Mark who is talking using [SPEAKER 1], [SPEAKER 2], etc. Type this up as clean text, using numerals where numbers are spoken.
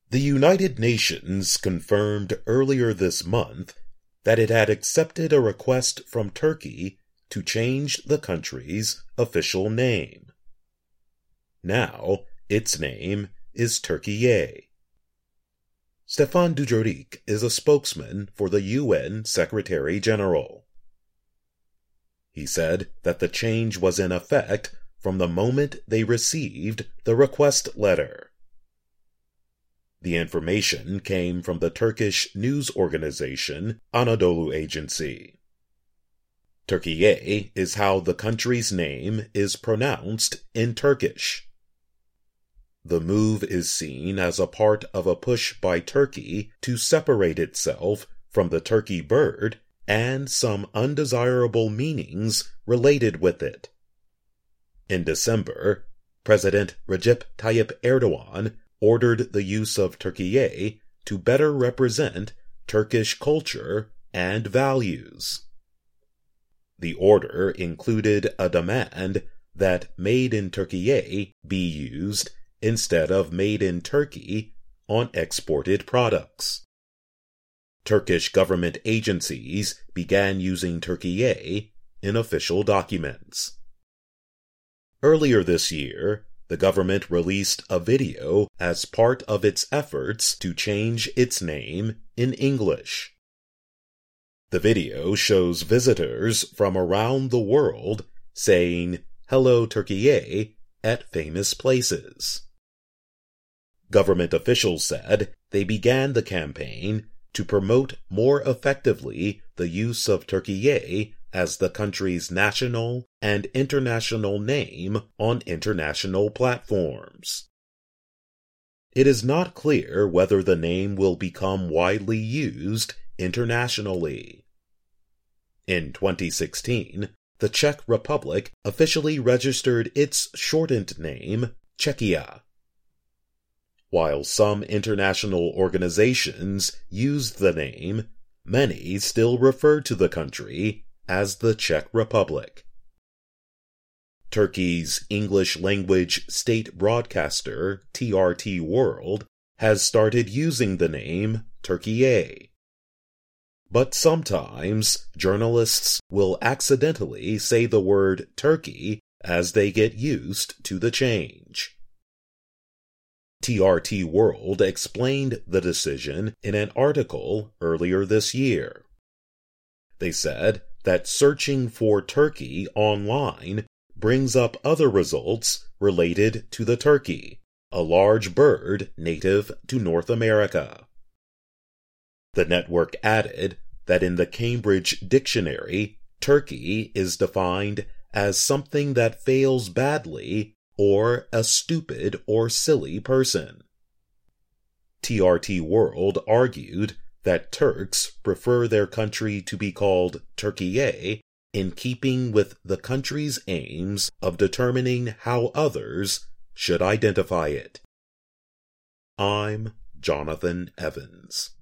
[SPEAKER 1] The United Nations confirmed earlier this month that it had accepted a request from Turkey to change the country's official name. Now, its name is Türkiye. Stefan Dujarric is a spokesman for the UN Secretary-General. He said that the change was in effect from the moment they received the request letter. The information came from the Turkish news organization Anadolu Agency. Türkiye is how the country's name is pronounced in Turkish. The move is seen as a part of a push by Turkey to separate itself from the turkey bird and some undesirable meanings related with it. In December, President Recep Tayyip Erdogan ordered the use of Türkiye to better represent Turkish culture and values. The order included a demand that Made in Türkiye be used instead of Made in Turkey on exported products. Turkish government agencies began using Türkiye in official documents. Earlier this year, the government released a video as part of its efforts to change its name in English. The video shows visitors from around the world saying "Hello Türkiye" at famous places. Government officials said they began the campaign to promote more effectively the use of Türkiye as the country's national and international name on international platforms. It is not clear whether the name will become widely used internationally. In 2016, the Czech Republic officially registered its shortened name, Czechia. While some international organizations used the name, many still refer to the country as the Czech Republic. Turkey's English-language state broadcaster, TRT World, has started using the name Türkiye. But sometimes journalists will accidentally say the word Turkey as they get used to the change. TRT World explained the decision in an article earlier this year. They said that searching for Turkey online brings up other results related to the turkey, a large bird native to North America. The network added that in the Cambridge Dictionary, turkey is defined as something that fails badly or a stupid or silly person. TRT World argued that Turks prefer their country to be called Türkiye in keeping with the country's aims of determining how others should identify it. I'm Jonathan Evans.